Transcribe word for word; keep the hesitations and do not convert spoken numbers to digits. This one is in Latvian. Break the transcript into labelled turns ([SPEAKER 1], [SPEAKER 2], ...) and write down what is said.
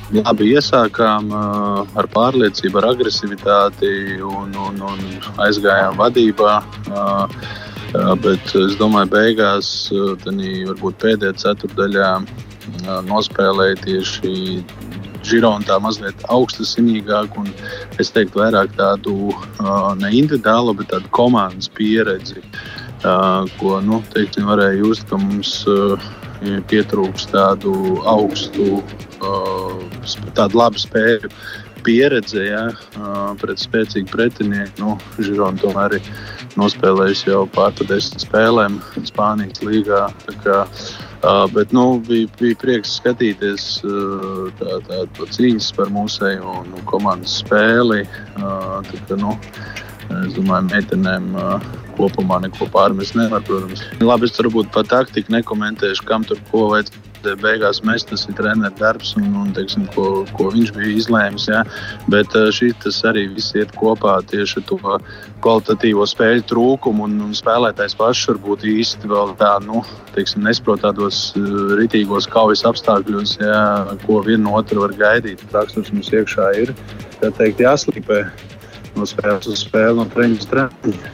[SPEAKER 1] labi iesākām ar pārliecību, ar agresivitāti un, un, un aizgājām vadībā. Bet es domāju, beigās tanī varbūt pēdējā ceturdaļā nospēlēja tieši Girona tā mazliet augstasinīgāk un es teiktu vairāk tādu ne individuālu, bet tādu komandas pieredzi, ko, nu, teiksim, varēja just, ka mums pietrūks tādu augstu, tādu labu spēju pieredze, ja, pret spēcīgu pretinieku. Nu, Girona tomēr arī nospēlējusi jau pār pa desmit spēlēm Spānijas līgā. Tā kā, bet nu, bija, bija prieks skatīties tā, tā, tā cīņas par mūsēju un komandas spēli. Tā kā, nu, es domāju, meitenēm kopumā neko pārmest nevar, protams. Labi, es varbūt par taktiku nekomentēšu, kam tur ko vajadzēja beigās mest, tas ir treneru darbs un, un teiksim, ko, ko viņš bija izlēmis. Ja? Bet šī tas arī viss iet kopā tieši ar to kvalitatīvo spēļu trūkumu un, un spēlētājs pašs varbūt īsti vēl tā, nu, teiksim, nesprot tādos ritīgos kaujas apstākļos, ja? Ko vienu otru var gaidīt. Raksturs mums iekšā ir, tā teikt, jāslīpē no spēles uz spēli un treņas treniņa.